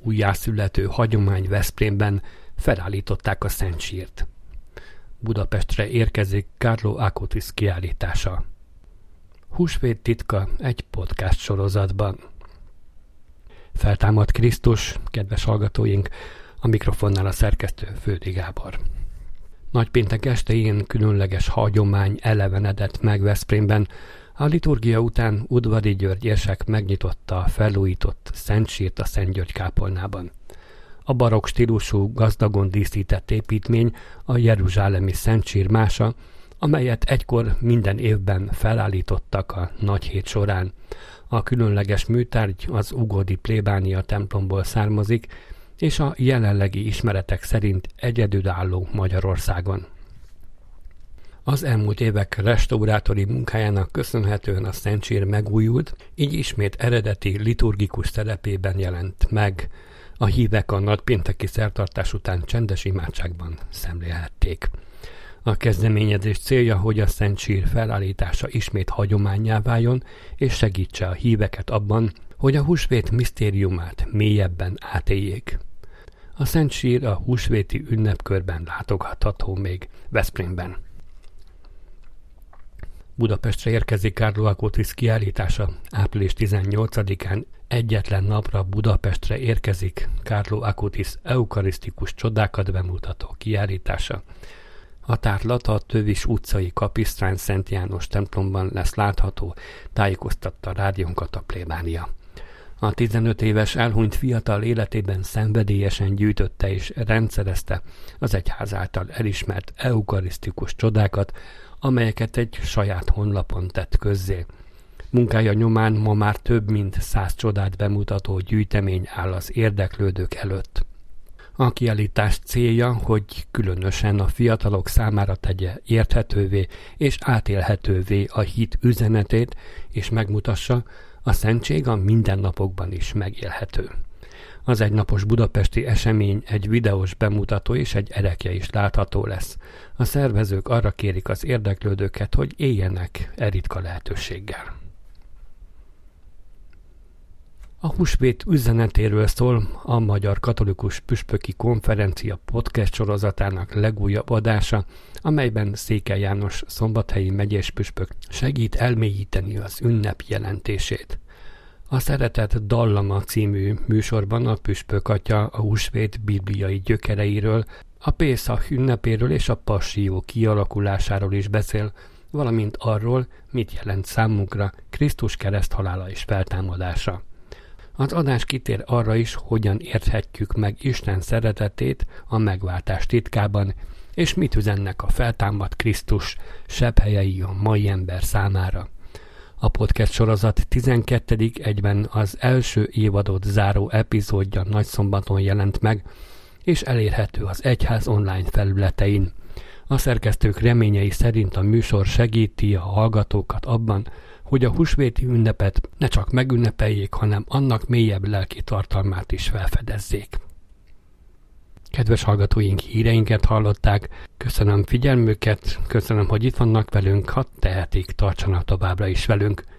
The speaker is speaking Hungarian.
újjászülető hagyomány Veszprémben felállították a Szentsírt. Budapestre érkezik Carlo Acutis kiállítása. Húsvét titka egy podcast sorozatban. Feltámadt Krisztus, kedves hallgatóink, a mikrofonnál a szerkesztő Földi Gábor. Nagypéntek estején különleges hagyomány elevenedett meg Veszprémben. A liturgia után Udvari György érsek megnyitotta a felújított Szentsírt a Szent György kápolnában. A barokk stílusú, gazdagon díszített építmény a jeruzsálemi Szentsír mása, amelyet egykor minden évben felállítottak a Nagyhét során. A különleges műtárgy az ugódi plébánia templomból származik, és a jelenlegi ismeretek szerint egyedülálló Magyarországon. Az elmúlt évek restaurátori munkájának köszönhetően a Szentsír megújult, így ismét eredeti liturgikus szerepében jelent meg. A hívek a nagypénteki szertartás után csendes imádságban szemlélhették. A kezdeményezés célja, hogy a Szentsír felállítása ismét hagyománnyá váljon, és segítse a híveket abban, hogy a húsvét misztériumát mélyebben átéljék. A Szentsír a húsvéti ünnepkörben látogatható még Veszprémben. Budapestre érkezik Carlo Acutis kiállítása. Április 18-án egyetlen napra Budapestre érkezik Carlo Acutis eukarisztikus csodákat bemutató kiállítása. A tárlat a Tövis utcai Kapisztrán Szent János templomban lesz látható, tájékoztatta rádiónkat a plébánia. A 15 éves elhunyt fiatal életében szenvedélyesen gyűjtötte és rendszerezte az egyház által elismert eukarisztikus csodákat, amelyeket egy saját honlapon tett közzé. Munkája nyomán ma már több mint 100 csodát bemutató gyűjtemény áll az érdeklődők előtt. A kiállítás célja, hogy különösen a fiatalok számára tegye érthetővé és átélhetővé a hit üzenetét, és megmutassa, a szentség a mindennapokban is megélhető. Az egynapos budapesti esemény egy videós bemutató és egy erekje is látható lesz. A szervezők arra kérik az érdeklődőket, hogy éljenek ritka lehetőséggel. A húsvét üzenetéről szól a Magyar Katolikus Püspöki Konferencia podcast sorozatának legújabb adása, amelyben Székely János szombathelyi megyés püspök segít elmélyíteni az ünnep jelentését. A Szeretet dallama című műsorban a püspök atya a húsvét bibliai gyökereiről, a Pészach ünnepéről és a Passzió kialakulásáról is beszél, valamint arról, mit jelent számunkra Krisztus kereszthalála és feltámadása. Az adás kitér arra is, hogyan érthetjük meg Isten szeretetét a megváltás titkában, és mit üzennek a feltámadt Krisztus sebhelyei a mai ember számára. A podcast sorozat 12. egyben az első évadot záró epizódja nagyszombaton jelent meg, és elérhető az egyház online felületein. A szerkesztők reményei szerint a műsor segíti a hallgatókat abban, hogy a húsvéti ünnepet ne csak megünnepeljék, hanem annak mélyebb lelki tartalmát is felfedezzék. Kedves hallgatóink, híreinket hallották, köszönöm figyelmüket, köszönöm, hogy itt vannak velünk, ha tehetik, tartsanak továbbra is velünk.